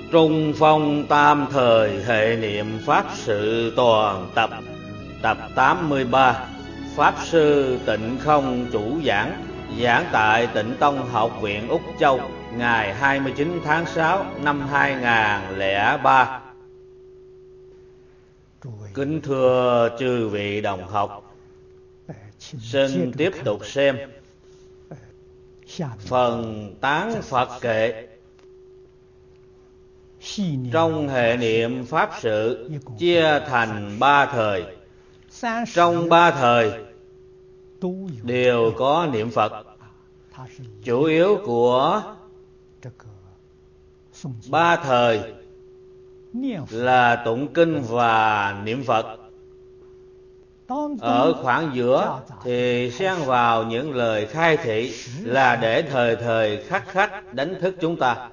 Trung phong tam thời hệ niệm Pháp sự toàn tập. Tập 83. Pháp sư Tịnh Không chủ giảng. Giảng tại Tịnh Tông Học viện Úc Châu, ngày 29 tháng 6 năm 2003. Kính thưa chư vị đồng học, xin tiếp tục xem phần tán Phật kệ. Trong hệ niệm Pháp sự chia thành 3 thời. Trong 3 thời đều có niệm Phật. Chủ yếu của 3 thời là tụng kinh và niệm Phật. Ở khoảng giữa thì xen vào những lời khai thị là để thời thời khắc khắc đánh thức chúng ta.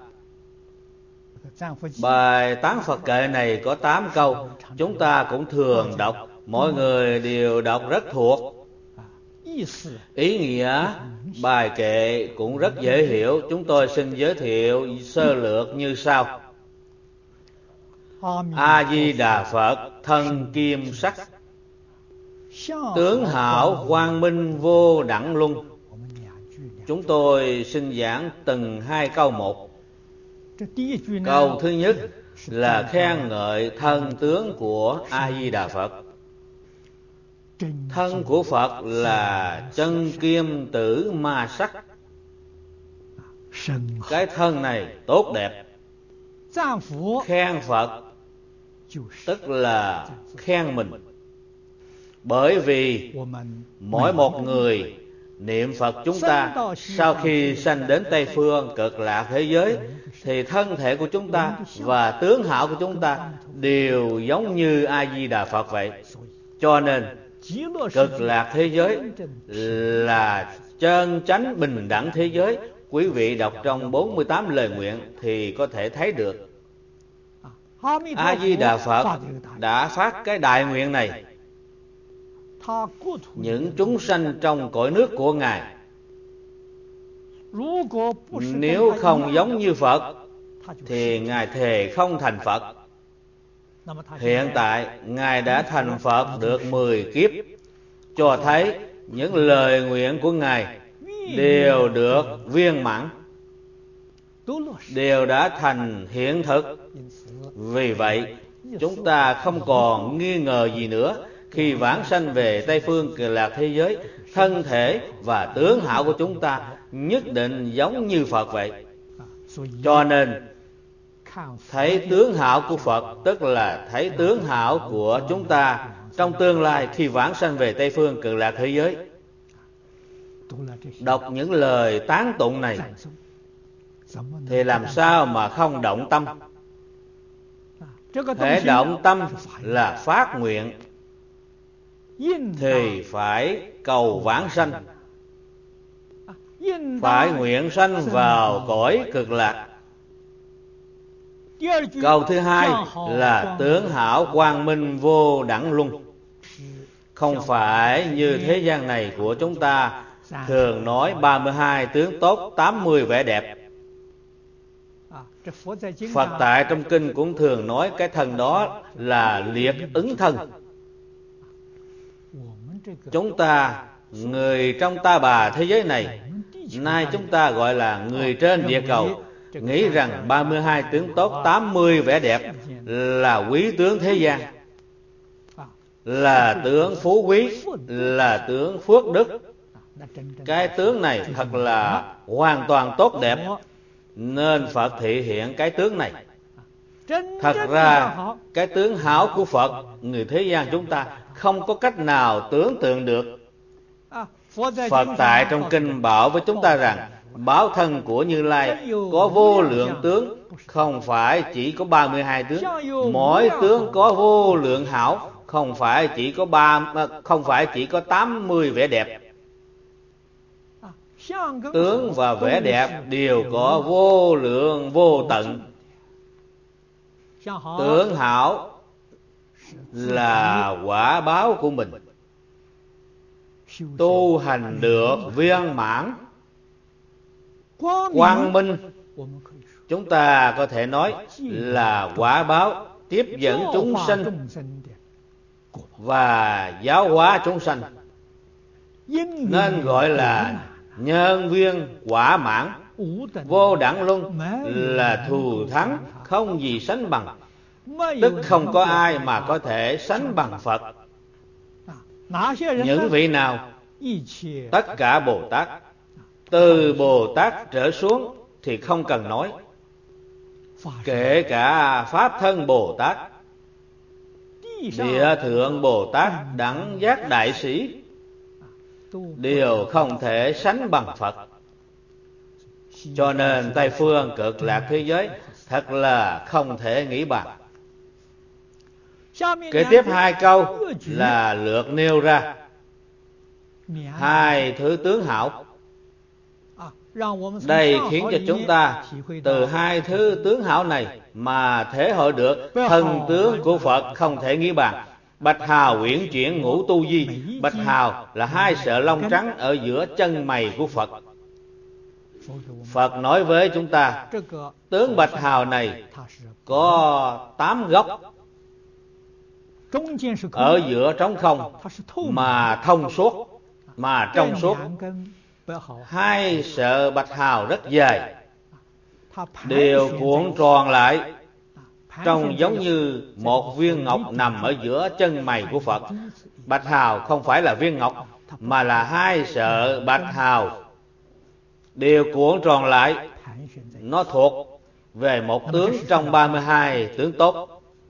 Bài tán Phật kệ này có 8 câu, chúng ta cũng thường đọc, mọi người đều đọc rất thuộc. Ý nghĩa bài kệ cũng rất dễ hiểu, chúng tôi xin giới thiệu sơ lược như sau. A Di Đà Phật thân kim sắc, tướng hảo quang minh vô đẳng luân. Chúng tôi xin giảng từng 2 câu một. Câu thứ nhất là khen ngợi thân tướng của A Di Đà Phật. Thân của Phật là chân kim tử ma sắc. Cái thân này tốt đẹp. Khen Phật tức là khen mình. Bởi vì mỗi một người niệm Phật chúng ta, sau khi sanh đến Tây Phương Cực Lạc thế giới, thì thân thể của chúng ta và tướng hảo của chúng ta đều giống như A Di Đà Phật vậy. Cho nên Cực Lạc thế giới là chân chánh bình đẳng thế giới. Quý vị đọc trong 48 lời nguyện thì có thể thấy được. A Di Đà Phật đã phát cái đại nguyện này. Những chúng sanh trong cõi nước của Ngài, nếu không giống như Phật thì Ngài thề không thành Phật. Hiện tại Ngài đã thành Phật được 10 kiếp, cho thấy những lời nguyện của Ngài đều được viên mãn, đều đã thành hiện thực. Vì vậy chúng ta không còn nghi ngờ gì nữa. Khi vãng sanh về Tây Phương Cực Lạc thế giới, thân thể và tướng hảo của chúng ta nhất định giống như Phật vậy. Cho nên thấy tướng hảo của Phật tức là thấy tướng hảo của chúng ta trong tương lai khi vãng sanh về Tây Phương Cực Lạc thế giới. Đọc những lời tán tụng này thì làm sao mà không động tâm. Hễ động tâm là phát nguyện thì phải cầu vãng sanh, phải nguyện sanh vào cõi Cực Lạc. Câu thứ hai là tướng hảo quang minh vô đẳng luân. Không phải như thế gian này của chúng ta thường nói 32 tướng tốt, 80 vẻ đẹp. Phật tại trong kinh cũng thường nói cái thân đó là liệt ứng thân. Chúng ta, người trong ta bà thế giới này, nay chúng ta gọi là người trên địa cầu, nghĩ rằng 32 tướng tốt, 80 vẻ đẹp là quý tướng thế gian, là tướng phú quý, là tướng phước đức. Cái tướng này thật là hoàn toàn tốt đẹp, nên Phật thị hiện cái tướng này. Thật ra cái tướng hảo của Phật, người thế gian chúng ta không có cách nào tưởng tượng được. Phật tại trong kinh bảo với chúng ta rằng báo thân của Như Lai có vô lượng tướng, không phải chỉ có 32 tướng. Mỗi tướng có vô lượng hảo, không phải chỉ có 80 vẻ đẹp. Tướng và vẻ đẹp đều có vô lượng vô tận. Tướng hảo là quả báo của mình. Tu hành được viên mãn, quang minh chúng ta có thể nói là quả báo tiếp dẫn chúng sanh và giáo hóa chúng sanh, nên gọi là nhân duyên quả mãn, vô đẳng luân, là thù thắng không gì sánh bằng, tức không có ai mà có thể sánh bằng Phật. Những vị nào? Tất cả Bồ Tát, từ Bồ Tát trở xuống thì không cần nói, kể cả Pháp Thân Bồ Tát, Địa Thượng Bồ Tát, Đẳng Giác Đại Sĩ, đều không thể sánh bằng Phật. Cho nên Tây Phương Cực Lạc thế giới thật là không thể nghĩ bàn. Kế tiếp 2 câu là lược nêu ra 2 thứ tướng hảo. Đây khiến cho chúng ta từ 2 thứ tướng hảo này mà thể hội được thần tướng của Phật không thể nghĩ bàn. Bạch hào uyển chuyển ngũ tu di. Bạch hào là 2 sợi lông trắng ở giữa chân mày của Phật. Phật nói với chúng ta, tướng bạch hào này có 8 gốc, ở giữa trống không mà thông suốt, mà trong suốt. 2 sợi bạch hào rất dài, đều cuộn tròn lại, trông giống như một viên ngọc nằm ở giữa chân mày của Phật. Bạch hào không phải là viên ngọc, mà là 2 sợi bạch hào đều cuộn tròn lại. Nó thuộc về một tướng trong 32 tướng tốt.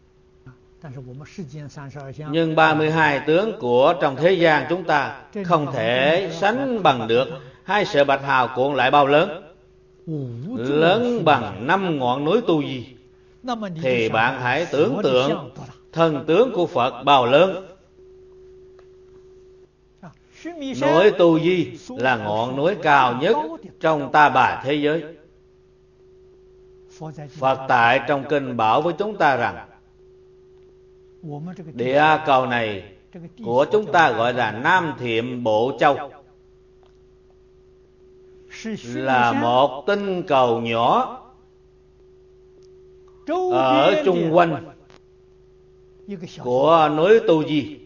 Nhưng 32 tướng của trong thế gian chúng ta không thể sánh bằng được 2 sợi bạch hào cuộn lại bao lớn. Lớn bằng 5 ngọn núi Tu Di. Thì bạn hãy tưởng tượng thần tướng của Phật bao lớn. Núi Tu Di là ngọn núi cao nhất trong Ta Bà thế giới. Phật tại trong kinh bảo với chúng ta rằng địa cầu này của chúng ta gọi là Nam Thiệm Bộ Châu, là một tinh cầu nhỏ ở chung quanh của núi Tu Di.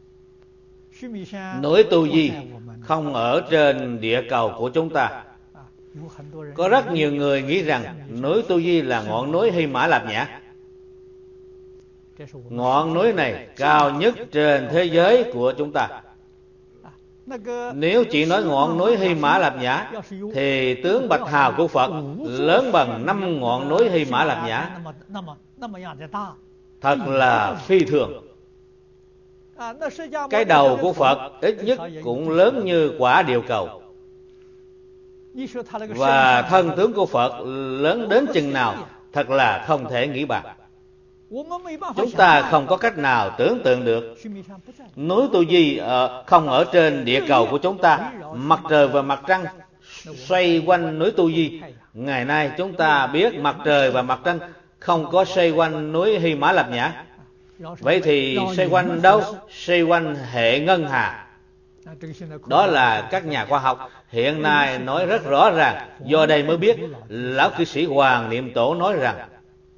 Núi Tu Di không ở trên địa cầu của chúng ta. Có rất nhiều người nghĩ rằng núi Tu Di là ngọn núi Hy Mã Lạp Nhã. Ngọn núi này cao nhất trên thế giới của chúng ta. Nếu chỉ nói ngọn núi Hy Mã Lạp Nhã thì tướng bạch hào của Phật lớn bằng 5 ngọn núi Hy Mã Lạp Nhã. Thật là phi thường. Cái đầu của Phật ít nhất cũng lớn như quả địa cầu. Và thân tướng của Phật lớn đến chừng nào thật là không thể nghĩ bàn. Chúng ta không có cách nào tưởng tượng được. Núi Tu Di không ở trên địa cầu của chúng ta. Mặt trời và mặt trăng xoay quanh núi Tu Di. Ngày nay chúng ta biết mặt trời và mặt trăng không có xoay quanh núi Hy Mã Lạp Nhã. Vậy thì xoay quanh đâu? Xoay quanh hệ ngân hà. Đó là các nhà khoa học hiện nay nói rất rõ ràng. Do đây mới biết lão cư sĩ Hoàng Niệm Tổ nói rằng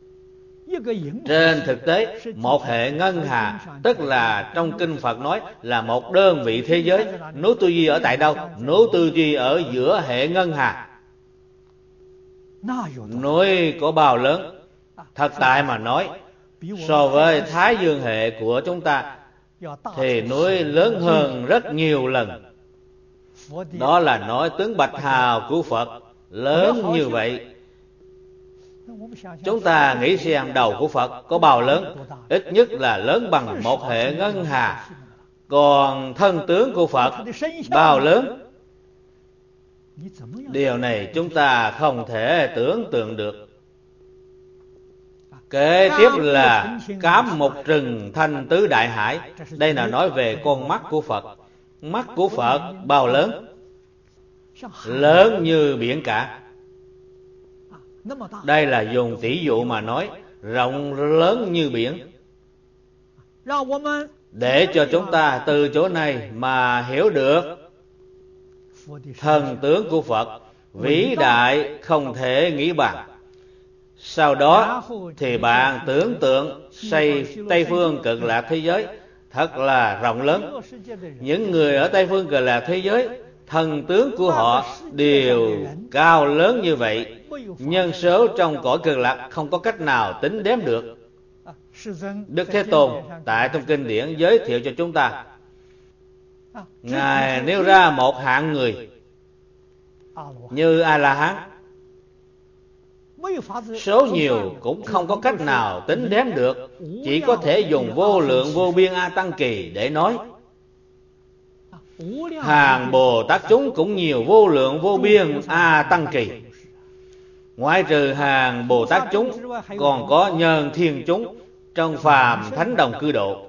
trên thực tế một hệ ngân hà, tức là trong kinh Phật nói là một đơn vị thế giới. Núi Tu Di ở tại đâu? Núi Tu Di ở giữa hệ ngân hà. Núi có bao lớn? Thật tại mà nói, so với Thái Dương hệ của chúng ta thì núi lớn hơn rất nhiều lần. Đó là nói tướng bạch hào của Phật lớn như vậy. Chúng ta nghĩ xem đầu của Phật có bao lớn? Ít nhất là lớn bằng một hệ ngân hà. Còn thân tướng của Phật bao lớn? Điều này chúng ta không thể tưởng tượng được. Kế tiếp là cám một rừng thanh tứ đại hải. Đây là nói về con mắt của Phật. Mắt của Phật bao lớn? Lớn như biển cả. Đây là dùng tỷ dụ mà nói, rộng lớn như biển. Để cho chúng ta từ chỗ này mà hiểu được thần tướng của Phật vĩ đại không thể nghĩ bàn. Sau đó thì bạn tưởng tượng xây Tây Phương Cực Lạc thế giới thật là rộng lớn. Những người ở Tây Phương Cực Lạc thế giới, thần tướng của họ đều cao lớn như vậy. Nhân số trong cõi Cực Lạc không có cách nào tính đếm được. Đức Thế Tôn tại trong kinh điển giới thiệu cho chúng ta, Ngài nêu ra một hạng người như A-la-hán, số nhiều cũng không có cách nào tính đếm được, chỉ có thể dùng vô lượng vô biên A Tăng Kỳ để nói. Hàng Bồ Tát chúng cũng nhiều vô lượng vô biên A Tăng Kỳ. Ngoại trừ hàng Bồ Tát chúng, còn có nhân thiên chúng trong phàm thánh đồng cư độ.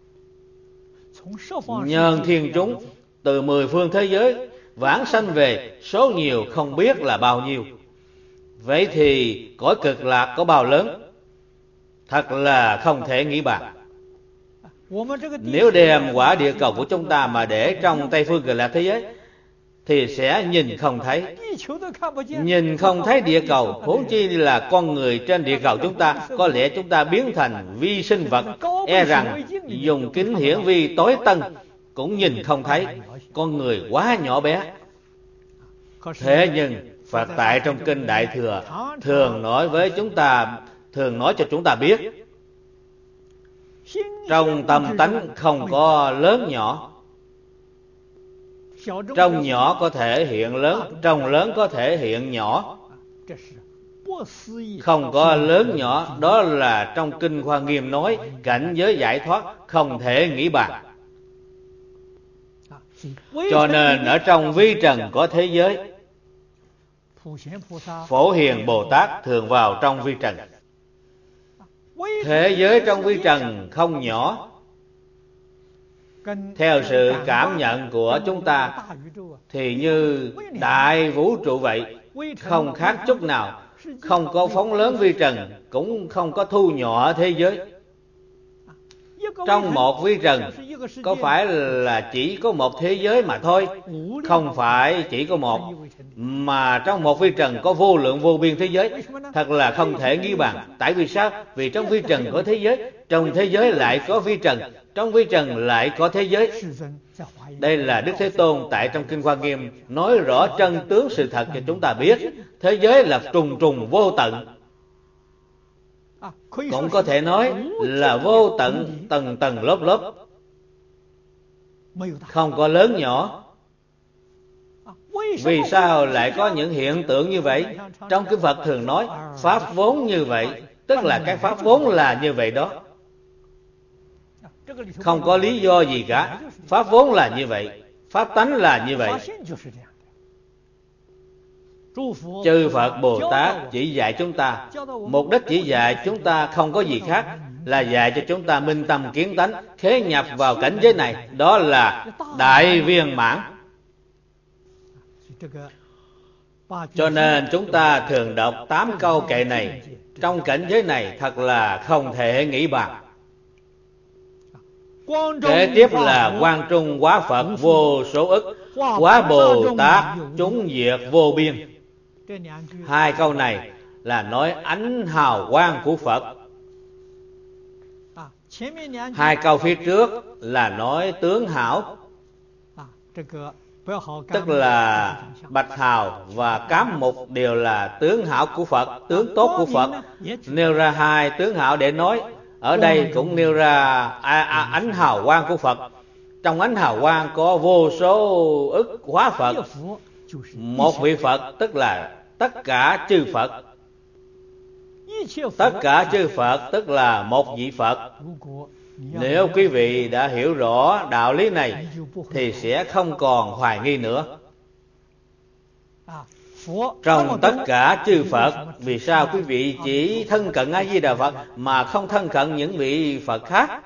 Nhân thiên chúng từ 10 phương thế giới vãng sanh về, số nhiều không biết là bao nhiêu. Vậy thì cõi Cực Lạc có bao lớn, thật là không thể nghĩ bàn. Nếu đem quả địa cầu của chúng ta mà để trong Tây Phương Cực Lạc thế giới thì sẽ nhìn không thấy. Nhìn không thấy địa cầu, huống chi là con người trên địa cầu chúng ta. Có lẽ chúng ta biến thành vi sinh vật, e rằng dùng kính hiển vi tối tân cũng nhìn không thấy. Con người quá nhỏ bé. Thế nhưng Phật tại trong kinh Đại Thừa thường nói cho chúng ta biết, trong tâm tánh không có lớn nhỏ. Trong nhỏ có thể hiện lớn, trong lớn có thể hiện nhỏ. Không có lớn nhỏ, đó là trong kinh Hoa Nghiêm nói cảnh giới giải thoát không thể nghĩ bàn. Cho nên ở trong vi trần có thế giới. Phổ Hiền Bồ Tát thường vào trong vi trần. Thế giới trong vi trần không nhỏ. Theo sự cảm nhận của chúng ta thì như đại vũ trụ vậy, không khác chút nào. Không có phóng lớn vi trần, cũng không có thu nhỏ thế giới. Trong một vi trần có phải là chỉ có một thế giới mà thôi? Không phải chỉ có một, mà trong một vi trần có vô lượng vô biên thế giới. Thật là không thể nghĩ bàn. Tại vì sao? Vì trong vi trần có thế giới, trong thế giới lại có vi trần, trong vi trần lại có thế giới. Đây là Đức Thế Tôn tại trong kinh Hoa Nghiêm nói rõ chân tướng sự thật cho chúng ta biết. Thế giới là trùng trùng vô tận. Cũng có thể nói là vô tận, tầng tầng lớp lớp, không có lớn nhỏ. Vì sao lại có những hiện tượng như vậy? Trong kinh Phật thường nói pháp vốn như vậy, tức là cái pháp vốn là như vậy đó. Không có lý do gì cả. Pháp vốn là như vậy, pháp tánh là như vậy. Chư Phật Bồ Tát chỉ dạy chúng ta, mục đích chỉ dạy chúng ta không có gì khác, là dạy cho chúng ta minh tâm kiến tánh, khế nhập vào cảnh giới này. Đó là đại viên mãn. Cho nên chúng ta thường đọc 8 câu kệ này. Trong cảnh giới này thật là không thể nghĩ bàn. Kế tiếp là quang trung hóa Phật vô số ức, hóa Bồ Tát chúng diệt vô biên. Hai câu này là nói ánh hào quang của Phật. Hai câu phía trước là nói tướng hảo, tức là bạch hào và cám mục đều là tướng hảo của Phật, tướng tốt của Phật. Nêu ra hai tướng hảo để nói. Ở đây cũng nêu ra ánh hào quang của Phật. Trong ánh hào quang có vô số ức hóa Phật. Một vị Phật tức là tất cả chư Phật. Tất cả chư Phật tức là một vị Phật. Nếu quý vị đã hiểu rõ đạo lý này thì sẽ không còn hoài nghi nữa. Trong tất cả chư Phật, vì sao quý vị chỉ thân cận A Di Đà Phật mà không thân cận những vị Phật khác?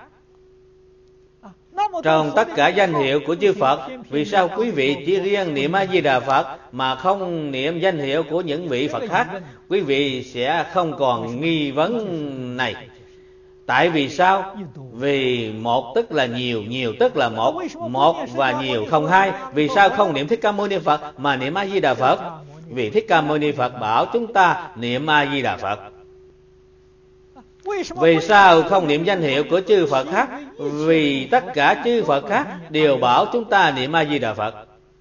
Trong tất cả danh hiệu của chư Phật, vì sao quý vị chỉ riêng niệm A Di Đà Phật mà không niệm danh hiệu của những vị Phật khác? Quý vị sẽ không còn nghi vấn này. Tại vì sao? Vì một tức là nhiều, nhiều tức là một, một và nhiều không hai. Vì sao không niệm Thích Ca Mâu Ni Phật mà niệm A Di Đà Phật? Vì Thích Ca Mâu Ni Phật bảo chúng ta niệm A Di Đà Phật. Vì sao không niệm danh hiệu của chư Phật khác? Vì tất cả chư Phật khác đều bảo chúng ta niệm A-di-đà Phật.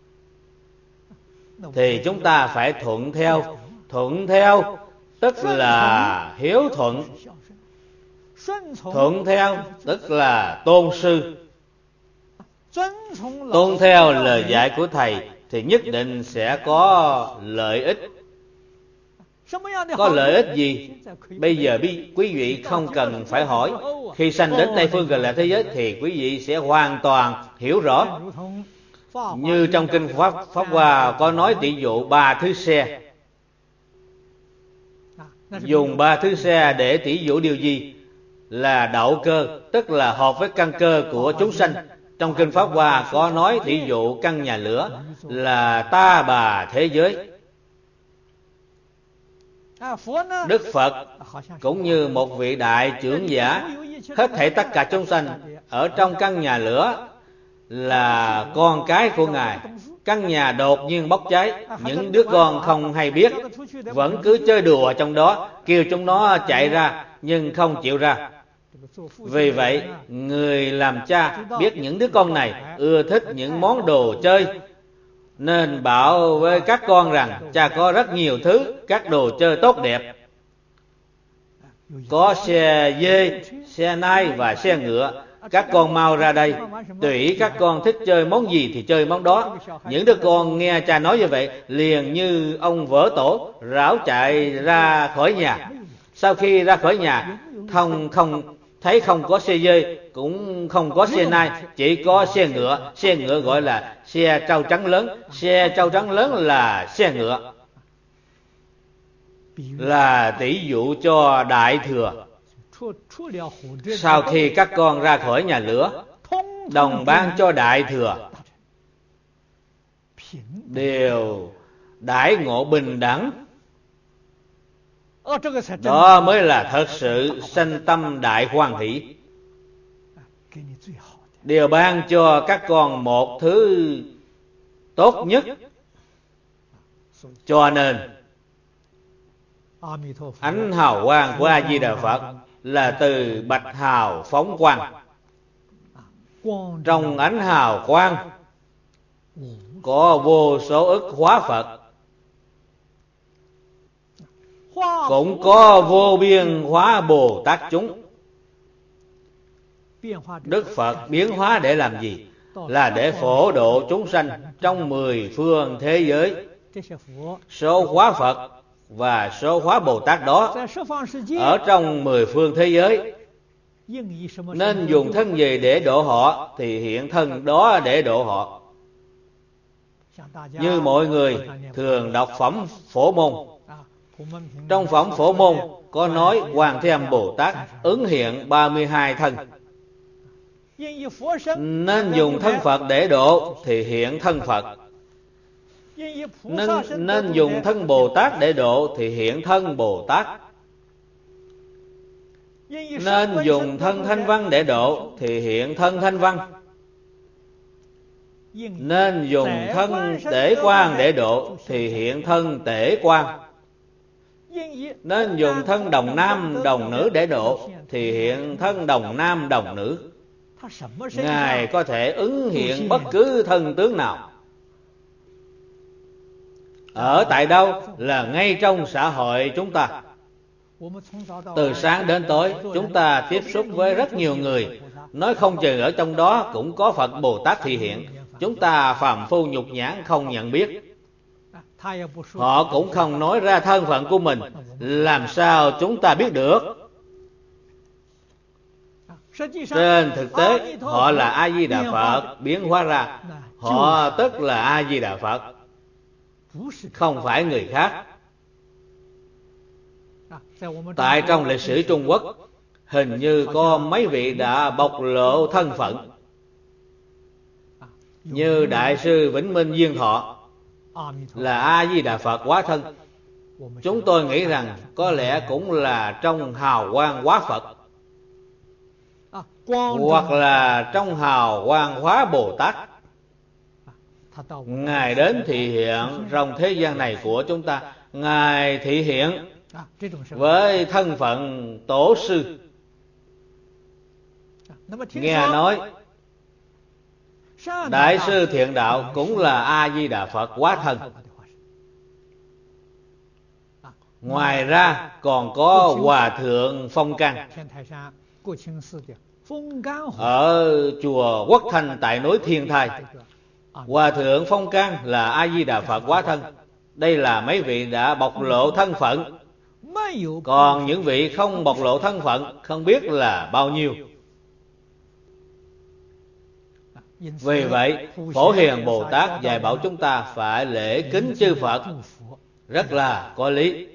Thì chúng ta phải thuận theo. Thuận theo tức là hiếu thuận. Thuận theo tức là tôn sư. Tôn theo lời dạy của Thầy thì nhất định sẽ có lợi ích. Có lợi ích gì? Bây giờ quý vị không cần phải hỏi. Khi sanh đến Tây Phương Cực Lạc thế giới thì quý vị sẽ hoàn toàn hiểu rõ. Như trong kinh Pháp Hoa có nói tỷ dụ 3 thứ xe. Dùng 3 thứ xe để tỷ dụ điều gì? Là đậu cơ, tức là hợp với căn cơ của chúng sanh. Trong kinh Pháp Hoa có nói tỷ dụ căn nhà lửa là ta bà thế giới. Đức Phật cũng như một vị đại trưởng giả, hết thảy tất cả chúng sanh ở trong căn nhà lửa là con cái của Ngài. Căn nhà đột nhiên bốc cháy, những đứa con không hay biết, vẫn cứ chơi đùa trong đó, kêu chúng nó chạy ra nhưng không chịu ra. Vì vậy, người làm cha biết những đứa con này ưa thích những món đồ chơi, nên bảo với các con rằng cha có rất nhiều thứ, các đồ chơi tốt đẹp. Có xe dê, xe nai và xe ngựa. Các con mau ra đây, tùy các con thích chơi món gì thì chơi món đó. Những đứa con nghe cha nói như vậy, liền như ông vỡ tổ, rảo chạy ra khỏi nhà. Sau khi ra khỏi nhà, thấy không có xe dê, cũng không có xe nai, chỉ có xe ngựa. Xe ngựa gọi là xe trâu trắng lớn. Xe trâu trắng lớn là xe ngựa, là tỷ dụ cho Đại Thừa. Sau khi các con ra khỏi nhà lửa, đồng ban cho Đại Thừa, đều đãi ngộ bình đẳng. Đó mới là thật sự sanh tâm đại hoan hỷ. Đều ban cho các con một thứ tốt nhất. Cho nên ánh hào quang của A-di-đà Phật là từ bạch hào phóng quang. Trong ánh hào quang có vô số ức hóa Phật, cũng có vô biên hóa Bồ Tát chúng. Đức Phật biến hóa để làm gì? Là để phổ độ chúng sanh trong 10 phương thế giới. Số hóa Phật và số hóa Bồ Tát đó ở trong 10 phương thế giới, nên dùng thân gì để độ họ thì hiện thân đó để độ họ. Như mọi người thường đọc phẩm Phổ Môn. Trong phẩm Phổ Môn có nói Quan Thế Âm Bồ Tát ứng hiện 32 thân. Nên dùng thân Phật để độ thì hiện thân Phật. Nên dùng thân Bồ Tát để độ thì hiện thân Bồ Tát. Nên dùng thân Thanh Văn để độ thì hiện thân Thanh Văn. Nên dùng thân Tể Quang để độ thì hiện thân Tể Quang. Nên dùng thân Đồng Nam Đồng Nữ để độ thì hiện thân Đồng Nam Đồng Nữ. Ngài có thể ứng hiện bất cứ thân tướng nào. Ở tại đâu? Là ngay trong xã hội chúng ta. Từ sáng đến tối chúng ta tiếp xúc với rất nhiều người, nói không chừng ở trong đó cũng có Phật Bồ Tát thị hiện. Chúng ta phàm phu nhục nhãn không nhận biết. Họ cũng không nói ra thân phận của mình, làm sao chúng ta biết được? Trên thực tế họ là A-di-đà Phật biến hóa ra. Họ tức là A-di-đà Phật, không phải người khác. Tại trong lịch sử Trung Quốc, hình như có mấy vị đã bộc lộ thân phận. Như Đại sư Vĩnh Minh Diên Thọ là A-di-đà Phật hóa thân. Chúng tôi nghĩ rằng có lẽ cũng là trong hào quang hóa Phật, hoặc là trong hào quang hóa Bồ Tát. Ngài đến thị hiện trong thế gian này của chúng ta. Ngài thị hiện với thân phận tổ sư. Nghe nói Đại sư Thiện Đạo cũng là A Di Đà Phật hóa thân. Ngoài ra còn có Hòa Thượng Phong Căn ở chùa Quốc Thanh tại núi Thiên Thai. Hòa Thượng Phong Căn là A Di Đà Phật hóa thân. Đây là mấy vị đã bộc lộ thân phận. Còn những vị không bộc lộ thân phận không biết là bao nhiêu. Vì vậy, Phổ Hiền Bồ Tát dạy bảo chúng ta phải lễ kính chư Phật rất là có lý.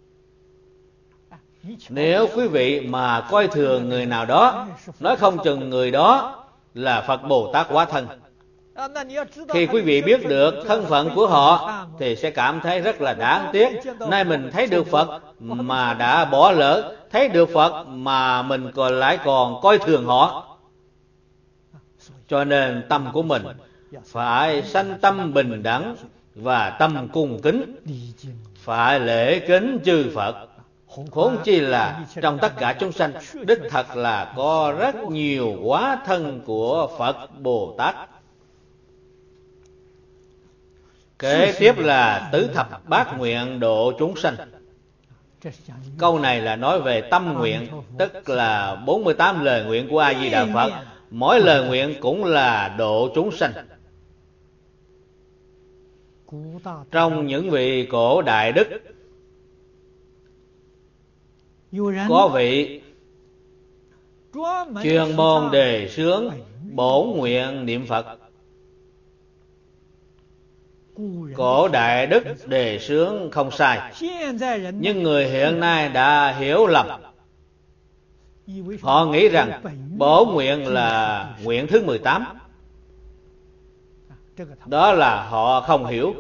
Nếu quý vị mà coi thường người nào đó, nói không chừng người đó là Phật Bồ Tát hóa thân. Khi quý vị biết được thân phận của họ thì sẽ cảm thấy rất là đáng tiếc. Nay mình thấy được Phật mà đã bỏ lỡ, thấy được Phật mà mình lại còn coi thường họ. Cho nên tâm của mình phải sanh tâm bình đẳng và tâm cung kính, phải lễ kính chư Phật. Huống chi là trong tất cả chúng sanh, đích thật là có rất nhiều hóa thân của Phật Bồ Tát. Kế tiếp là tứ thập bát nguyện độ chúng sanh. Câu này là nói về tâm nguyện, tức là 48 lời nguyện của A Di Đà Phật. Mỗi lời nguyện cũng là độ chúng sanh. Trong những vị cổ đại đức, có vị chuyên môn đề xướng bổn nguyện niệm Phật. Cổ đại đức đề xướng không sai, nhưng người hiện nay đã hiểu lầm. Họ nghĩ rằng bổn nguyện là nguyện thứ 18. Đó là họ không hiểu.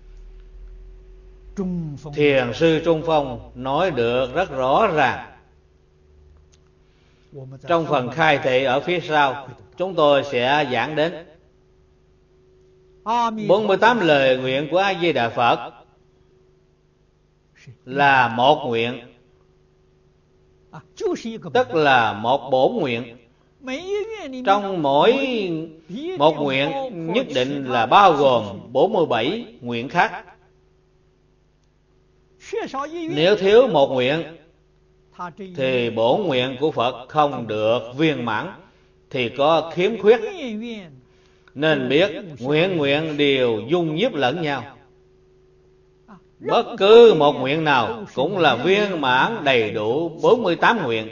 Thiền sư Trung Phong nói được rất rõ ràng. Trong phần khai thị ở phía sau, chúng tôi sẽ giảng đến 48 lời nguyện của A Di Đà Phật là một nguyện, tức là một bổn nguyện. Trong mỗi một nguyện nhất định là bao gồm 47 nguyện khác. Nếu thiếu một nguyện thì bổn nguyện của Phật không được viên mãn, thì có khiếm khuyết. Nên biết nguyện nguyện đều dung nhiếp lẫn nhau. Bất cứ một nguyện nào cũng là viên mãn đầy đủ 48 nguyện.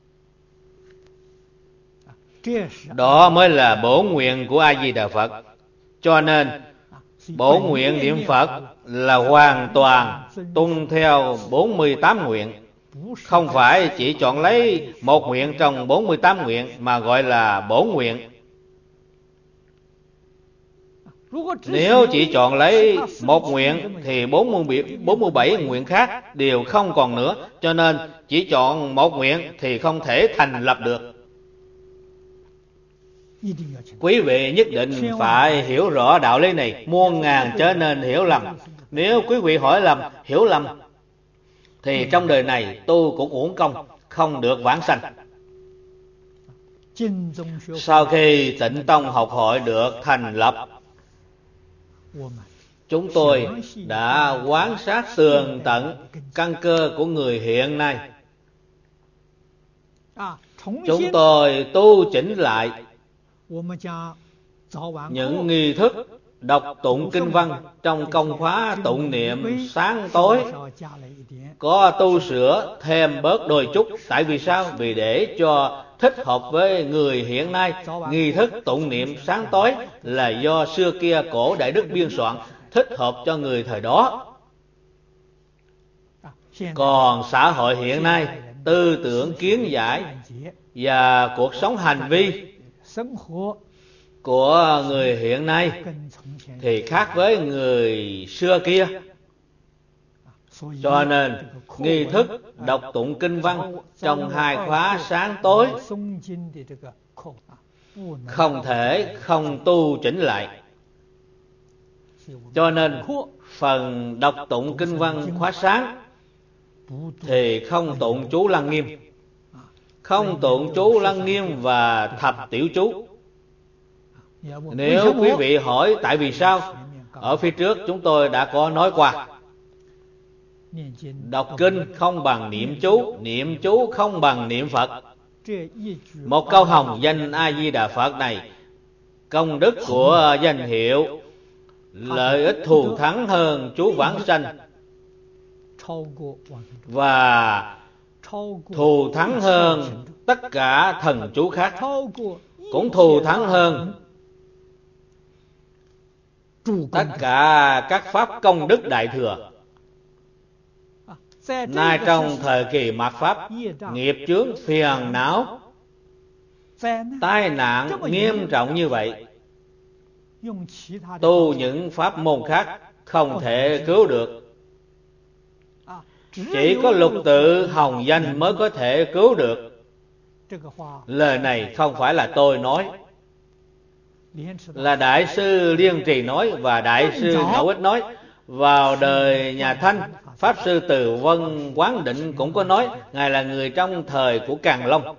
Đó mới là bổn nguyện của A Di Đà Phật. Cho nên bổn nguyện niệm Phật là hoàn toàn tuân theo 48 nguyện. Không phải chỉ chọn lấy một nguyện trong 48 nguyện mà gọi là bổn nguyện. Nếu chỉ chọn lấy một nguyện thì 47 nguyện khác đều không còn nữa. Cho nên chỉ chọn một nguyện thì không thể thành lập được. Quý vị nhất định phải hiểu rõ đạo lý này, muôn ngàn trở nên hiểu lầm. Nếu quý vị hỏi lầm, hiểu lầm, thì trong đời này tu cũng uổng công, không được vãng sanh. Sau khi Tịnh Tông học hội được thành lập, chúng tôi đã quan sát tường tận căn cơ của người hiện nay. Chúng tôi tu chỉnh lại những nghi thức đọc tụng kinh văn trong công khóa tụng niệm sáng tối, có tu sửa thêm bớt đôi chút. Tại vì sao? Vì để cho thích hợp với người hiện nay. Nghi thức tụng niệm sáng tối là do xưa kia cổ đại đức biên soạn, thích hợp cho người thời đó. Còn xã hội hiện nay, tư tưởng kiến giải và cuộc sống hành vi của người hiện nay thì khác với người xưa kia. Cho nên nghi thức đọc tụng kinh văn trong hai khóa sáng tối không thể không tu chỉnh lại. Cho nên phần đọc tụng kinh văn khóa sáng thì không tụng chú Lăng Nghiêm. Không tụng chú Lăng Nghiêm và thập tiểu chú. Nếu quý vị hỏi tại vì sao, ở phía trước chúng tôi đã có nói qua. Đọc kinh không bằng niệm chú, niệm chú không bằng niệm Phật. Một câu hồng danh A-di-đà Phật này, công đức của danh hiệu, lợi ích thù thắng hơn chú vãng sanh, và thù thắng hơn tất cả thần chú khác, cũng thù thắng hơn tất cả các pháp công đức đại thừa. Nay trong thời kỳ mạt pháp, nghiệp chướng phiền não, tai nạn nghiêm trọng như vậy, tu những pháp môn khác không thể cứu được. Chỉ có lục tự hồng danh mới có thể cứu được. Lời này không phải là tôi nói, là Đại sư Liên Trì nói và Đại sư Ngẫu Ích nói. Vào đời nhà Thanh, Pháp sư Từ Vân Quán Định cũng có nói. Ngài là người trong thời của Càn Long.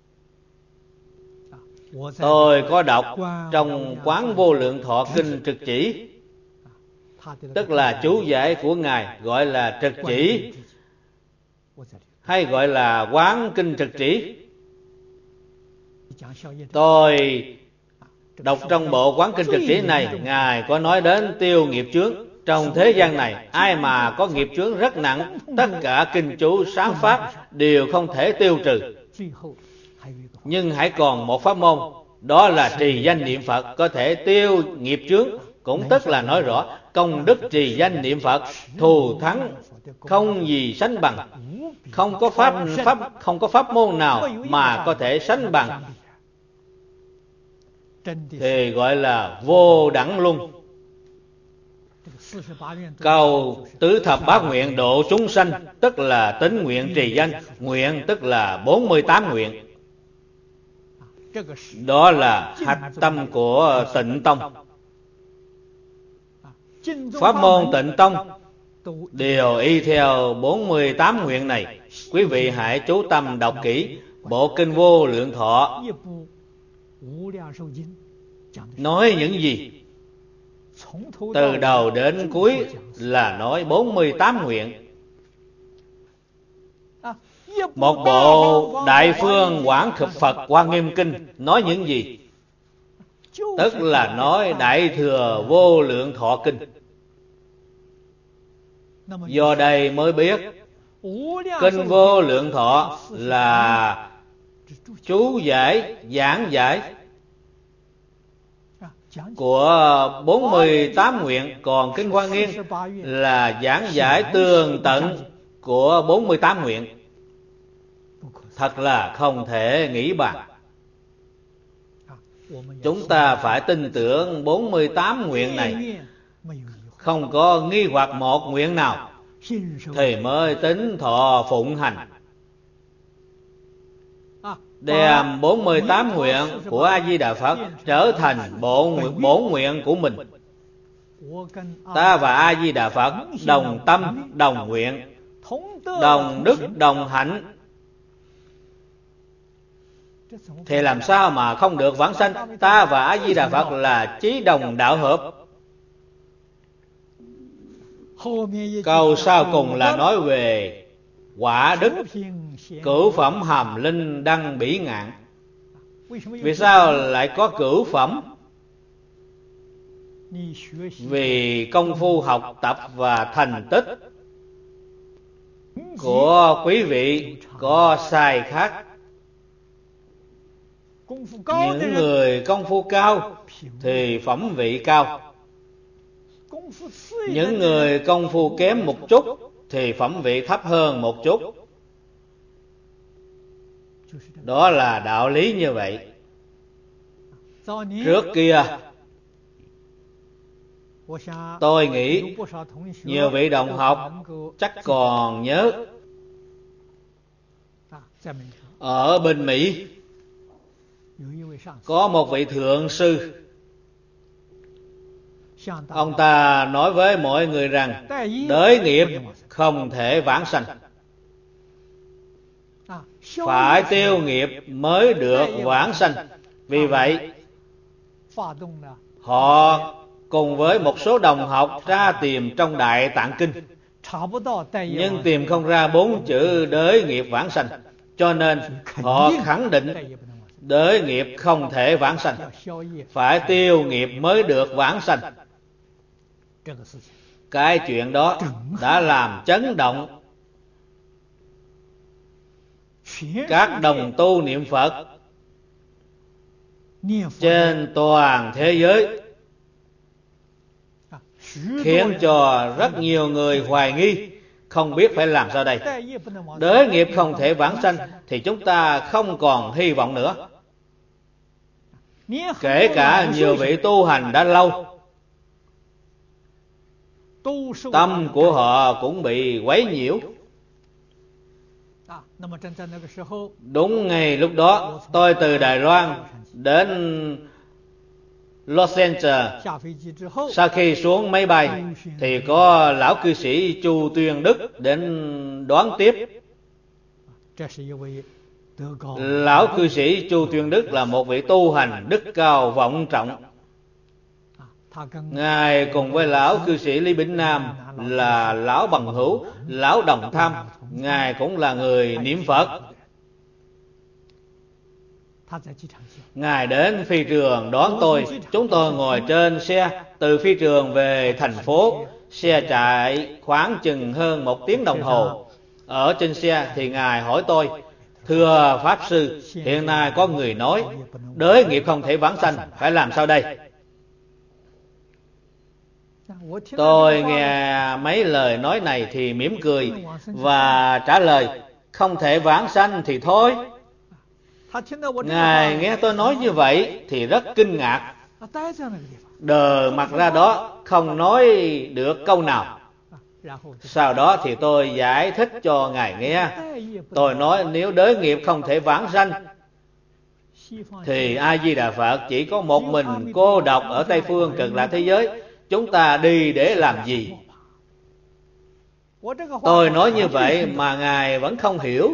Tôi có đọc trong Quán Vô Lượng Thọ Kinh Trực Chỉ, tức là chú giải của Ngài gọi là Trực Chỉ, hay gọi là Quán Kinh Trực Chỉ. Tôi đọc trong bộ Quán Kinh Trực Chỉ này, Ngài có nói đến tiêu nghiệp chướng. Trong thế gian này, ai mà có nghiệp chướng rất nặng, tất cả kinh chú sáng pháp đều không thể tiêu trừ. Nhưng hãy còn một pháp môn, đó là trì danh niệm Phật có thể tiêu nghiệp chướng. Cũng tức là nói rõ công đức trì danh niệm Phật thù thắng không gì sánh bằng. Không có pháp môn nào mà có thể sánh bằng, thì gọi là vô đẳng luân. Cầu tứ thập bát nguyện độ chúng sanh, tức là tín nguyện trì danh. Nguyện tức là 48 nguyện. Đó là hạch tâm của Tịnh Tông. Pháp môn Tịnh Tông đều y theo 48 nguyện này. Quý vị hãy chú tâm đọc kỹ bộ Kinh Vô Lượng Thọ nói những gì. Từ đầu đến cuối là nói 48 nguyện. Một bộ Đại Phương Quảng Thực Phật Hoa Nghiêm Kinh nói những gì? Tức là nói Đại Thừa Vô Lượng Thọ Kinh. Do đây mới biết Kinh Vô Lượng Thọ là chú giải, giảng giải của 48 nguyện. Còn Kinh Hoa Nghiêm là giảng giải tường tận của 48 nguyện. Thật là không thể nghĩ bàn. Chúng ta phải tin tưởng 48 nguyện này, không có nghi hoặc một nguyện nào, thì mới tính thọ phụng hành. Đem 48 nguyện của A-di-đà Phật trở thành bổn nguyện của mình. Ta và A-di-đà Phật đồng tâm, đồng nguyện, đồng đức, đồng hạnh, thì làm sao mà không được vãng sanh? Ta và A-di-đà Phật là chí đồng đạo hợp. Câu sau cùng là nói về quả đức cửu phẩm hàm linh đăng bỉ ngạn. Vì sao lại có cửu phẩm? Vì công phu học tập và thành tích của quý vị có sai khác. Những người công phu cao thì phẩm vị cao. Những người công phu kém một chút thì phẩm vị thấp hơn một chút. Đó là đạo lý như vậy. Trước kia tôi nghĩ nhiều vị đồng học chắc còn nhớ, ở bên Mỹ có một vị thượng sư. Ông ta nói với mọi người rằng đới nghiệp không thể vãng sanh. phải tiêu nghiệp mới được vãng sanh. Vì vậy, họ cùng với một số đồng học tra tìm trong Đại Tạng Kinh, nhưng tìm không ra 4 chữ đới nghiệp vãng sanh, cho nên họ khẳng định đới nghiệp không thể vãng sanh, phải tiêu nghiệp mới được vãng sanh. Cái chuyện đó đã làm chấn động các đồng tu niệm Phật trên toàn thế giới, khiến cho rất nhiều người hoài nghi, không biết phải làm sao đây. Đới nghiệp không thể vãng sanh thì chúng ta không còn hy vọng nữa. Kể cả nhiều vị tu hành đã lâu, tâm của họ cũng bị quấy nhiễu. Đúng ngày lúc đó, tôi từ Đài Loan đến Los Angeles. Sau khi xuống máy bay thì có lão cư sĩ Chu Tuyên Đức đến đón tiếp. Lão cư sĩ Chu Tuyên Đức là một vị tu hành đức cao vọng trọng. Ngài cùng với lão cư sĩ Lý Bỉnh Nam là lão bằng hữu, lão đồng tham. Ngài cũng là người niệm Phật. Ngài đến phi trường đón tôi. Chúng tôi ngồi trên xe từ phi trường về thành phố. Xe chạy khoảng chừng hơn 1 tiếng đồng hồ. Ở trên xe thì Ngài hỏi tôi: thưa Pháp Sư, hiện nay có người nói đới nghiệp không thể vãng sanh, phải làm sao đây? Tôi nghe mấy lời nói này thì mỉm cười và trả lời: không thể vãng sanh thì thôi. Ngài nghe tôi nói như vậy thì rất kinh ngạc, đờ mặt ra đó không nói được câu nào. Sau đó thì tôi giải thích cho Ngài nghe. Tôi nói nếu đới nghiệp không thể vãng sanh thì A Di Đà Phật chỉ có một mình cô độc ở Tây Phương Cực Lạc thế giới, chúng ta đi để làm gì? Tôi nói như vậy mà Ngài vẫn không hiểu.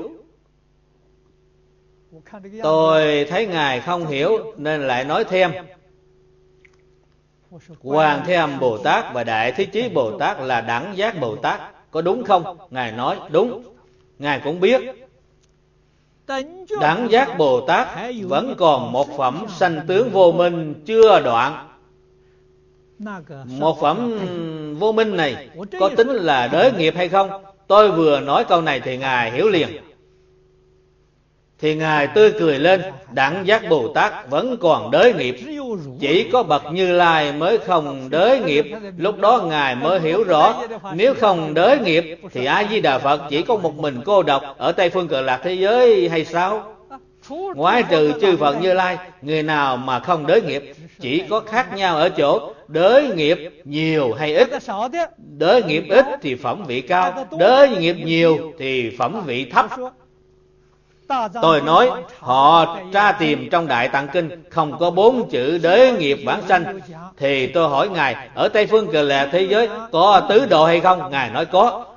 Tôi thấy Ngài không hiểu nên lại nói thêm: Hoàng Thế Âm Bồ Tát và Đại Thế Chí Bồ Tát là đẳng giác Bồ Tát, có đúng không? Ngài nói đúng. Ngài cũng biết đẳng giác Bồ Tát vẫn còn một phẩm sanh tướng vô minh chưa đoạn. Một phẩm vô minh này có tính là đới nghiệp hay không? Tôi vừa nói câu này thì Ngài hiểu liền. Thì Ngài tươi cười lên: đẳng giác Bồ Tát vẫn còn đới nghiệp, chỉ có bậc Như Lai mới không đới nghiệp. Lúc đó Ngài mới hiểu rõ, nếu không đới nghiệp thì A Di Đà Phật chỉ có một mình cô độc ở Tây Phương Cực Lạc thế giới hay sao? Ngoại trừ chư Phật Như Lai, người nào mà không đới nghiệp? Chỉ có khác nhau ở chỗ đới nghiệp nhiều hay ít. Đới nghiệp ít thì phẩm vị cao, đới nghiệp nhiều thì phẩm vị thấp. Tôi nói họ tra tìm trong Đại Tạng Kinh không có 4 chữ đới nghiệp vãng sanh. Thì tôi hỏi Ngài, ở Tây Phương Cực Lạc thế giới có tứ độ hay không? Ngài nói có.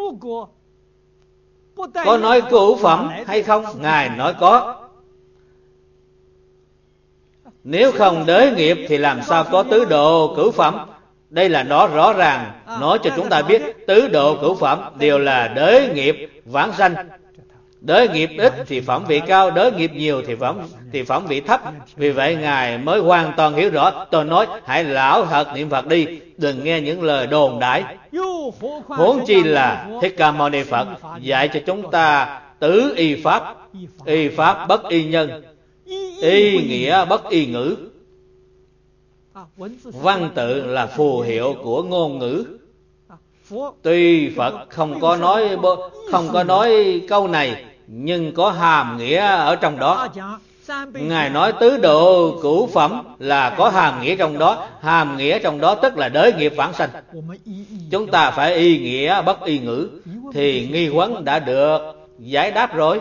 Có nói cửu phẩm hay không? Ngài nói có. Nếu không đới nghiệp thì làm sao có tứ độ cửu phẩm? Đây là nó rõ ràng nói cho chúng ta biết tứ độ cửu phẩm đều là đới nghiệp vãng sanh. Đới nghiệp ít thì phẩm vị cao, đới nghiệp nhiều thì phẩm vị thấp. Vì vậy Ngài mới hoàn toàn hiểu rõ. Tôi nói hãy lão thật niệm Phật đi, đừng nghe những lời đồn đãi. Huống chi là Thích Ca Mâu Ni Phật dạy cho chúng ta tứ y pháp. Y pháp bất y nhân, y nghĩa bất y ngữ. Văn tự là phù hiệu của ngôn ngữ. Tuy Phật không có nói câu này, nhưng có hàm nghĩa ở trong đó. Ngài nói tứ độ cửu phẩm là có hàm nghĩa trong đó. Hàm nghĩa trong đó tức là đới nghiệp vãng sanh. Chúng ta phải y nghĩa bất y ngữ thì nghi vấn đã được giải đáp rồi.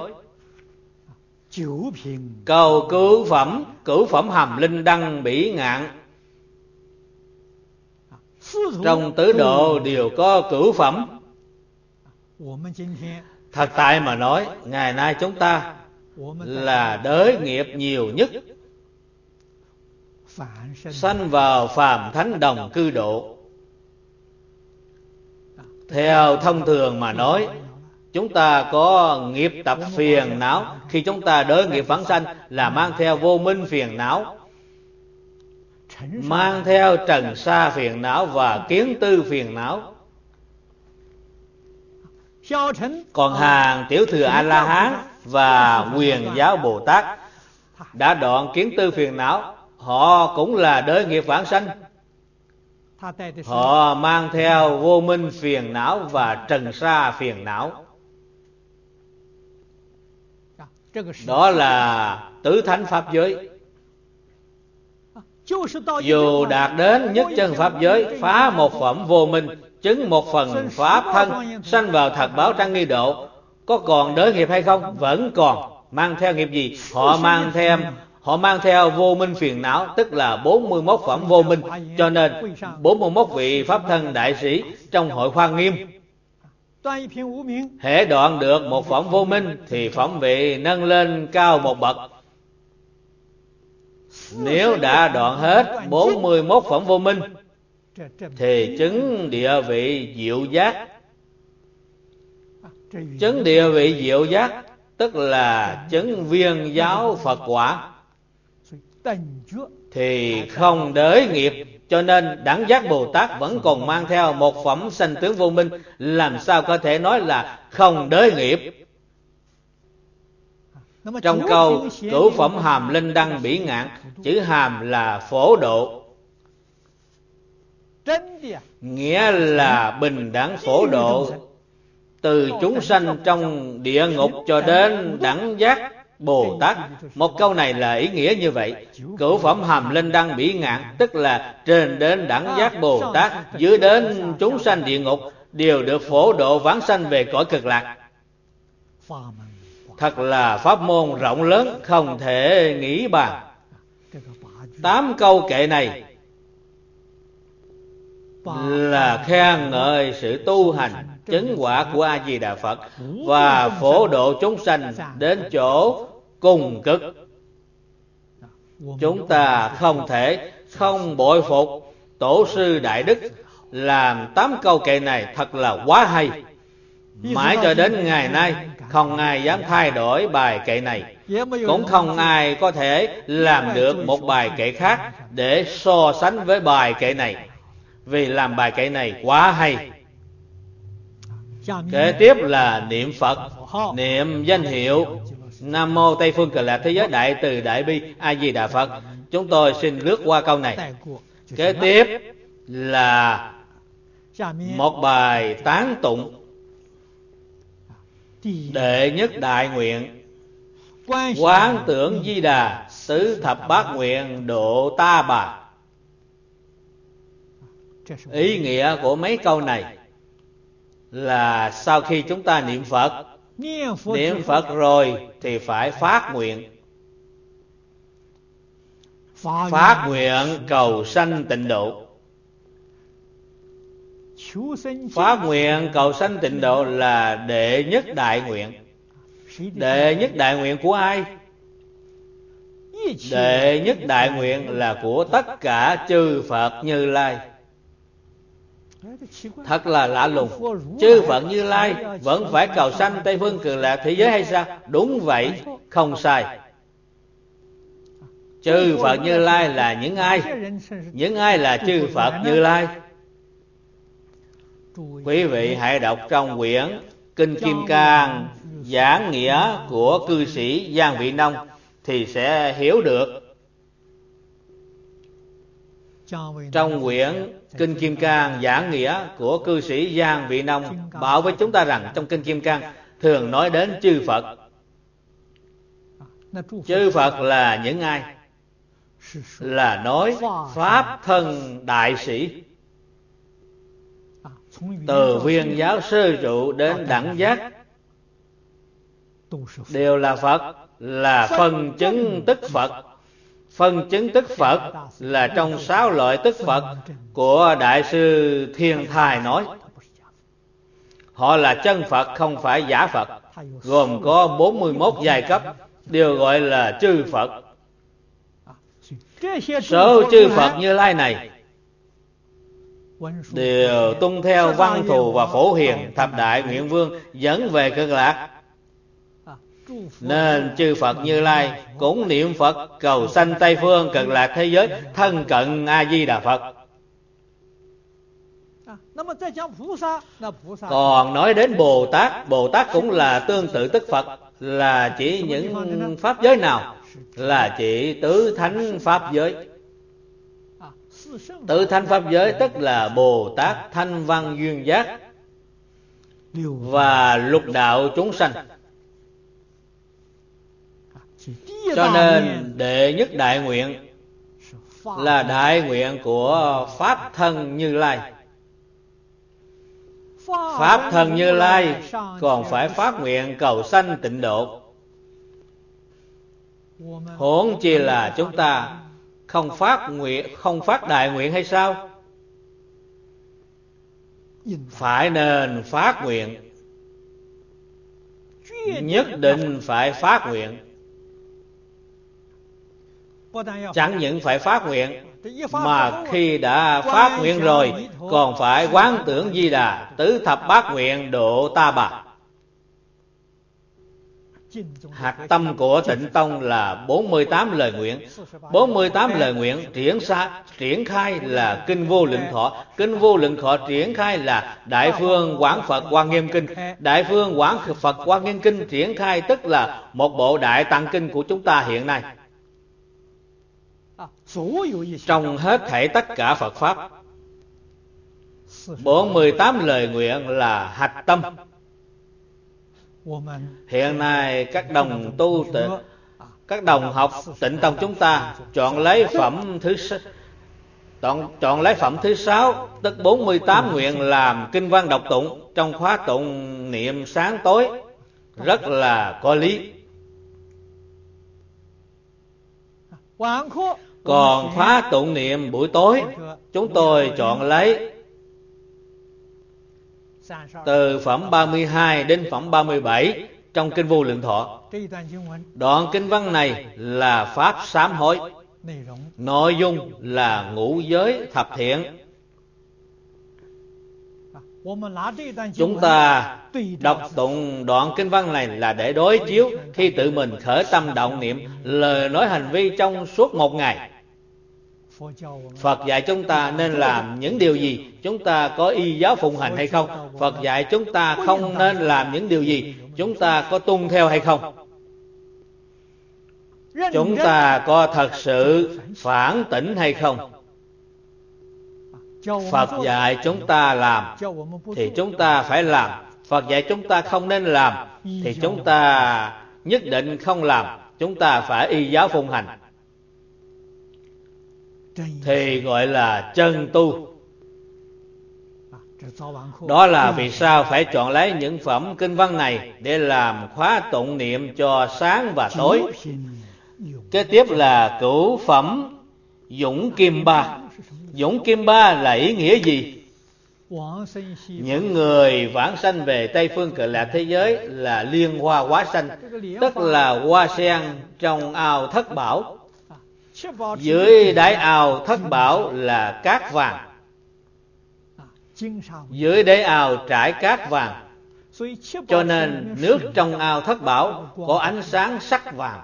Cầu cửu phẩm hàm linh đăng bỉ ngạn. Trong tứ độ đều có cửu phẩm. Thật tại mà nói, ngày nay chúng ta là đới nghiệp nhiều nhất, sanh vào phàm thánh đồng cư độ. Theo thông thường mà nói, chúng ta có nghiệp tập phiền não. Khi chúng ta đới nghiệp vãng sanh là mang theo vô minh phiền não, mang theo trần sa phiền não và kiến tư phiền não. Còn hàng tiểu thừa A-la-hán và Huyền giáo Bồ Tát đã đoạn kiến tư phiền não, họ cũng là đới nghiệp vãng sanh. Họ mang theo vô minh phiền não và trần sa phiền não. Đó là tứ thánh pháp giới. Dù đạt đến nhất chân pháp giới, phá một phẩm vô minh, chứng một phần pháp thân, sanh vào thật báo trang nghi độ, có còn đới nghiệp hay không? Vẫn còn. Mang theo nghiệp gì? Họ mang theo vô minh phiền não, tức là 41 phẩm vô minh. Cho nên 41 vị pháp thân đại sĩ trong hội Hoa Nghiêm, hễ đoạn được một phẩm vô minh thì phẩm vị nâng lên cao một bậc. Nếu đã đoạn hết 41 phẩm vô minh thì chứng địa vị diệu giác. Chứng địa vị diệu giác tức là chứng viên giáo Phật quả, thì không đới nghiệp. Cho nên đẳng giác Bồ Tát vẫn còn mang theo một phẩm sanh tướng vô minh, làm sao có thể nói là không đới nghiệp. Trong câu cửu phẩm hàm linh đăng bỉ ngạn, chữ hàm là phổ độ, nghĩa là bình đẳng phổ độ, từ chúng sanh trong địa ngục cho đến đẳng giác Bồ Tát. Một câu này là ý nghĩa như vậy. Cửu phẩm hàm linh đăng bỉ ngạn tức là trên đến đẳng giác Bồ Tát, dưới đến chúng sanh địa ngục, đều được phổ độ vãng sanh về cõi cực lạc. Thật là pháp môn rộng lớn, không thể nghĩ bàn. 8 câu kệ này là khen ngợi sự tu hành chứng quả của A Di Đà Phật và phổ độ chúng sanh đến chỗ cùng cực. Chúng ta không thể không bội phục tổ sư Đại Đức làm 8 câu kệ này thật là quá hay. Mãi cho đến ngày nay không ai dám thay đổi bài kệ này, cũng không ai có thể làm được một bài kệ khác để so sánh với bài kệ này, vì làm bài kệ này quá hay. Kế tiếp là niệm Phật, niệm danh hiệu Nam Mô Tây Phương Cực Lạc Thế Giới Đại Từ Đại Bi A Di Đà Phật. Chúng tôi xin lướt qua câu này. Kế tiếp là một bài tán tụng đệ nhất đại nguyện: quán tưởng Di Đà, tứ thập bát nguyện độ ta bà. Ý nghĩa của mấy câu này là sau khi chúng ta niệm Phật rồi thì phải phát nguyện. Phát nguyện cầu sanh tịnh độ. Phát nguyện cầu sanh tịnh độ là đệ nhất đại nguyện. Đệ nhất đại nguyện của ai? Đệ nhất đại nguyện là của tất cả chư Phật Như Lai. Thật là lạ lùng, chư Phật Như Lai vẫn phải cầu sanh Tây Phương Cực Lạc Thế Giới hay sao? Đúng vậy, không sai. Chư Phật Như Lai là những ai? Những ai là chư Phật Như Lai? Quý vị hãy đọc trong quyển Kinh Kim Cang giảng nghĩa của cư sĩ Giang Vị Nông thì sẽ hiểu được. Trong quyển Kinh Kim Cang giảng nghĩa của cư sĩ Giang Vị Nông bảo với chúng ta rằng trong Kinh Kim Cang thường nói đến chư Phật. Chư Phật là những ai? Là nói Pháp thân đại sĩ, từ viên giáo sơ trụ đến đẳng giác đều là Phật, là phân chứng tức Phật. Phân chứng tức Phật là trong 6 loại tức Phật của Đại sư Thiên Thai nói. Họ là chân Phật, không phải giả Phật. gồm có 41 giai cấp, đều gọi là chư Phật. Số chư Phật Như Lai này đều tuân theo Văn Thù và Phổ Hiền thập đại nguyện vương dẫn về Cực Lạc, nên chư Phật Như Lai cũng niệm Phật cầu sanh Tây Phương Cực Lạc thế giới, thân cận A Di Đà Phật. Còn nói đến Bồ Tát, Bồ Tát cũng là tương tự tức Phật, là chỉ những pháp giới nào? Là chỉ tứ thánh pháp giới. Tứ thánh pháp giới tức là Bồ Tát, Thanh Văn, Duyên Giác và lục đạo chúng sanh. Cho nên đệ nhất đại nguyện là đại nguyện của Pháp Thân Như Lai. Pháp Thân Như Lai còn phải phát nguyện cầu sanh tịnh độ, huống chi là chúng ta không phát đại nguyện hay sao? Phải nên phát nguyện, nhất định phải phát nguyện. Chẳng những phải phát nguyện, mà khi đã phát nguyện rồi còn phải quán tưởng Di Đà tứ thập bát nguyện độ ta bà. Hạt tâm của Tịnh Tông là 48 lời nguyện. 48 lời nguyện triển khai là Kinh Vô Lượng Thọ. Kinh Vô Lượng Thọ triển khai là Đại Phương Quảng Phật Hoa Nghiêm Kinh. Đại Phương Quảng Phật Hoa Nghiêm Kinh triển khai tức là một bộ Đại Tạng Kinh của chúng ta hiện nay. Trong hết thảy tất cả Phật Pháp, 48 lời nguyện là hạch tâm. Hiện nay các đồng học Tịnh Tông chúng ta chọn lấy phẩm thứ 6, tức 48 nguyện làm kinh văn đọc tụng trong khóa tụng niệm sáng tối, rất là có lý. Còn khóa tụng niệm buổi tối, chúng tôi chọn lấy từ phẩm 32 đến phẩm 37 trong Kinh Vô Lượng Thọ. Đoạn kinh văn này là pháp sám hối, nội dung là ngũ giới thập thiện. Chúng ta đọc tụng đoạn kinh văn này là để đối chiếu khi tự mình khởi tâm động niệm, lời nói hành vi trong suốt một ngày. Phật dạy chúng ta nên làm những điều gì, chúng ta có y giáo phụng hành hay không? Phật dạy chúng ta không nên làm những điều gì, chúng ta có tuân theo hay không? Chúng ta có thật sự phản tỉnh hay không? Phật dạy chúng ta làm thì chúng ta phải làm. Phật dạy chúng ta không nên làm thì chúng ta nhất định không làm. Chúng ta phải y giáo phụng hành thì gọi là chân tu. Đó là vì sao phải chọn lấy những phẩm kinh văn này để làm khóa tụng niệm cho sáng và tối. Kế tiếp là cửu phẩm Dũng Kim Ba. Dũng Kim Ba là ý nghĩa gì? Những người vãng sanh về Tây Phương Cực Lạc thế giới là liên hoa hóa sanh, tức là hoa sen trong ao thất bảo. Dưới đáy ao thất bảo là cát vàng, dưới đáy ao trải cát vàng, cho nên nước trong ao thất bảo có ánh sáng sắc vàng.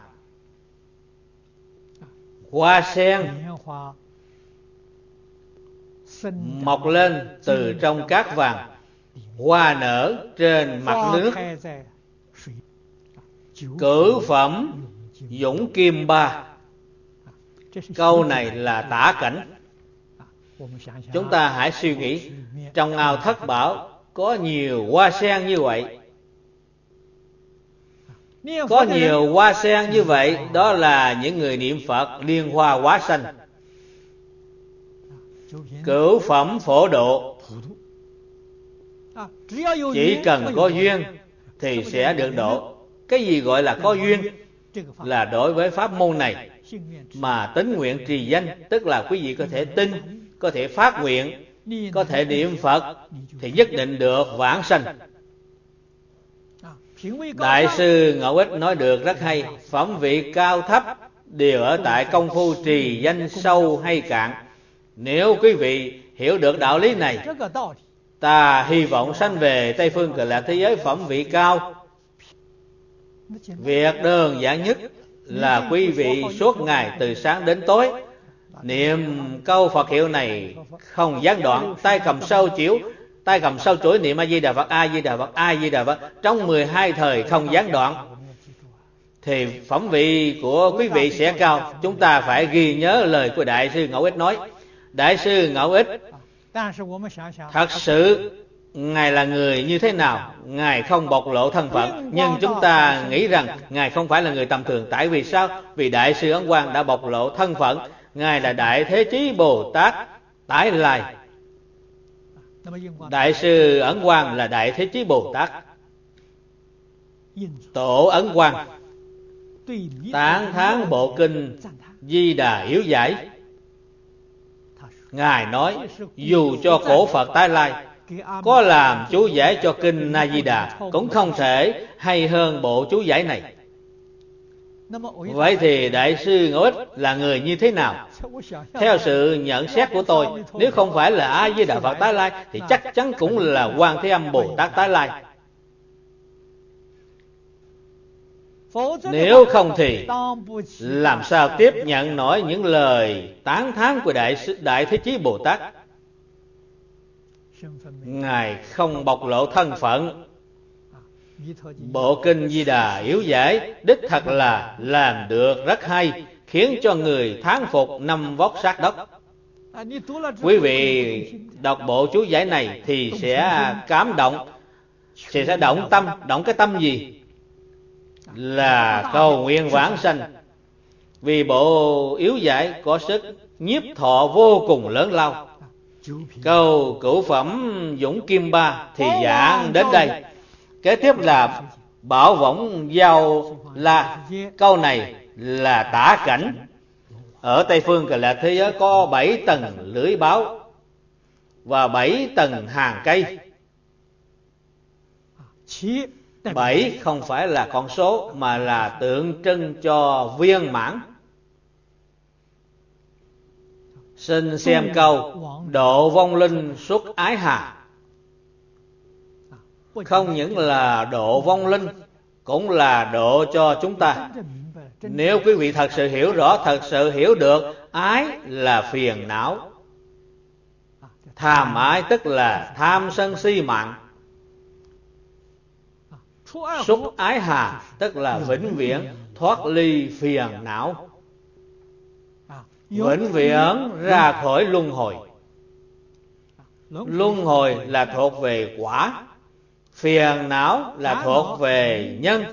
Hoa sen mọc lên từ trong cát vàng, hoa nở trên mặt nước. Cửu phẩm Dũng Kim Ba, câu này là tả cảnh. Chúng ta hãy suy nghĩ, trong ao thất bảo có nhiều hoa sen như vậy. Có nhiều hoa sen như vậy, đó là những người niệm Phật liên hoa hóa sanh. Cửu phẩm Phổ Độ, chỉ cần có duyên thì sẽ được độ. Cái gì gọi là có duyên? Là đối với pháp môn này mà tín nguyện trì danh, tức là quý vị có thể tin, có thể phát nguyện, có thể niệm Phật thì nhất định được vãng sanh. Đại sư Ngẫu Ích nói được rất hay. Phẩm vị cao thấp đều ở tại công phu trì danh sâu hay cạn. Nếu quý vị hiểu được đạo lý này, ta hy vọng sanh về Tây Phương Cực Lạc thế giới phẩm vị cao. Việc đơn giản nhất là quý vị suốt ngày từ sáng đến tối niệm câu Phật hiệu này không gián đoạn, tay cầm sâu chiếu, tay cầm sâu chuỗi niệm A Di Đà Phật, A Di Đà Phật, A Di Đà Phật trong 12 thời không gián đoạn, thì phẩm vị của quý vị sẽ cao. Chúng ta phải ghi nhớ lời của Đại sư Ngẫu Ích nói. Đại sư Ngẫu Ích thật sự Ngài là người như thế nào? Ngài không bộc lộ thân phận, nhưng chúng ta nghĩ rằng Ngài không phải là người tầm thường. Tại vì sao? Vì Đại sư Ấn Quang đã bộc lộ thân phận. Ngài là Đại Thế Chí Bồ Tát Tái Lai. Đại sư Ấn Quang là Đại Thế Chí Bồ Tát. Tổ Ấn Quang tán thán bộ kinh Di Đà Yếu Giải. Ngài nói dù cho cổ Phật Tái Lai có làm chú giải cho kinh A Di Đà cũng không thể hay hơn bộ chú giải này. Vậy thì Đại sư Ngẫu Ích là người như thế nào? Theo sự nhận xét của tôi, nếu không phải là A Di Đà Phật Tái Lai thì chắc chắn cũng là Quan Thế Âm Bồ Tát Tái Lai. Nếu không thì làm sao tiếp nhận nổi những lời tán thán của Đại Thế Chí Bồ Tát? Ngài không bộc lộ thân phận. Bộ kinh Di Đà Yếu Giải đích thật là làm được rất hay, khiến cho người thán phục năm vóc sát đất. Quý vị đọc bộ chú giải này thì sẽ cảm động, sẽ động tâm. Động cái tâm gì? Là cầu nguyện vãng sanh. Vì bộ yếu giải có sức nhiếp thọ vô cùng lớn lao. Câu cửu phẩm Dũng Kim Ba thì giảng đến đây. Kế tiếp là Bảo Võng Giao La. Câu này là tả cảnh ở Tây Phương Cực Lạc thế giới có 7 tầng lưỡi báo và 7 tầng hàng cây. 7 không phải là con số mà là tượng trưng cho viên mãn. Xin xem câu độ vong linh xuất ái hà. Không những là độ vong linh, cũng là độ cho chúng ta. Nếu quý vị thật sự hiểu rõ, thật sự hiểu được ái là phiền não, tham ái tức là tham sân si mạng, xuất ái hà tức là vĩnh viễn thoát ly phiền não, vĩnh viễn ra khỏi luân hồi. Luân hồi là thuộc về quả, phiền não là thuộc về nhân.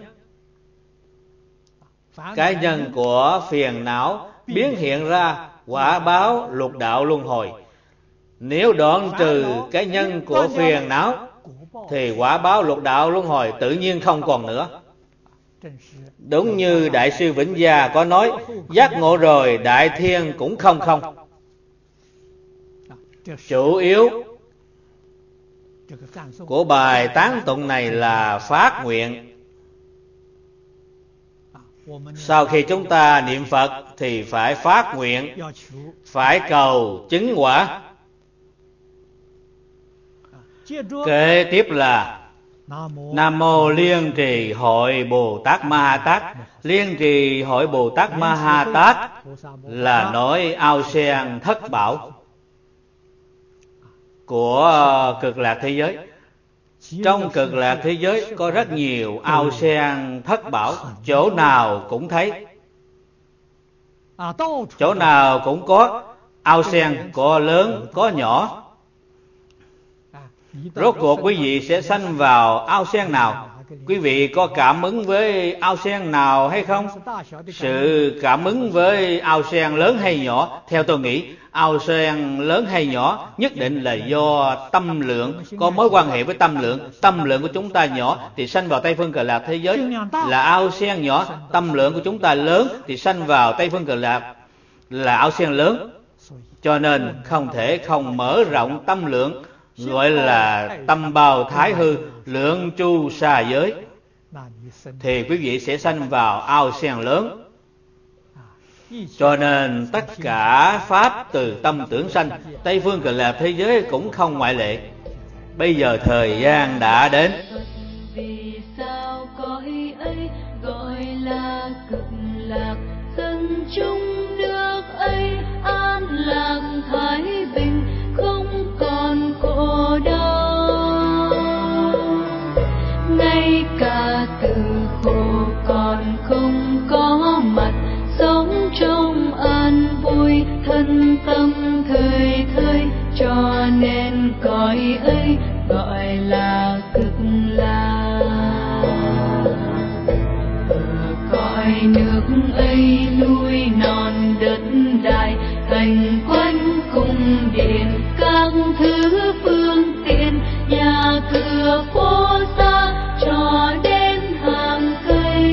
Cái nhân của phiền não biến hiện ra quả báo lục đạo luân hồi. Nếu đoạn trừ cái nhân của phiền não thì quả báo lục đạo luân hồi tự nhiên không còn nữa. Đúng như Đại sư Vĩnh Gia có nói, giác ngộ rồi đại thiên cũng không không. Chủ yếu của bài tán tụng này là phát nguyện. Sau khi chúng ta niệm Phật thì phải phát nguyện, phải cầu chứng quả. Kế tiếp là Nam Mô Liên Trì Hội Bồ Tát Ma Ha Tát. Liên Trì Hội Bồ Tát Ma Ha Tát là nói ao sen thất bảo của Cực Lạc thế giới. Trong Cực Lạc thế giới có rất nhiều ao sen thất bảo, chỗ nào cũng thấy, chỗ nào cũng có ao sen, có lớn có nhỏ. Rốt cuộc quý vị sẽ sanh vào ao sen nào? Quý vị có cảm ứng với ao sen nào hay không? Sự cảm ứng với ao sen lớn hay nhỏ, theo tôi nghĩ ao sen lớn hay nhỏ nhất định là do tâm lượng, có mối quan hệ với tâm lượng. Tâm lượng của chúng ta nhỏ thì sanh vào Tây Phương Cực Lạc thế giới là ao sen nhỏ. Tâm lượng của chúng ta lớn thì sanh vào Tây Phương Cực Lạc là ao sen lớn. Cho nên không thể không mở rộng tâm lượng, gọi là tâm bào thái hư, lượng chu xa giới. thì quý vị sẽ sanh vào ao sen lớn. Cho nên tất cả pháp từ tâm tưởng sanh, Tây phương Cực Lạc thế giới cũng không ngoại lệ. Bây giờ thời gian đã đến. Vì sao cõi ấy gọi là Cực Lạc, dân chung nước ấy an lạc thái bình, không còn khổ đau. Ngay cả từ khổ còn không có mặt, sống trong an vui, thân tâm thời thời, cho nên cõi ấy gọi là Cực Lạc. Ở cõi nước ấy núi non đất đai, thành quanh cung điện, các thứ phương tiện, nhà cửa phố xa, cho đến hàng cây,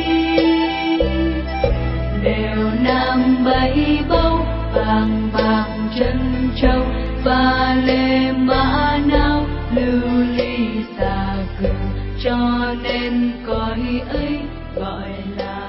đều nam bảy báu, vàng bạc trân châu, và lệ mã não, lưu ly xà cừ, cho nên cõi ấy gọi là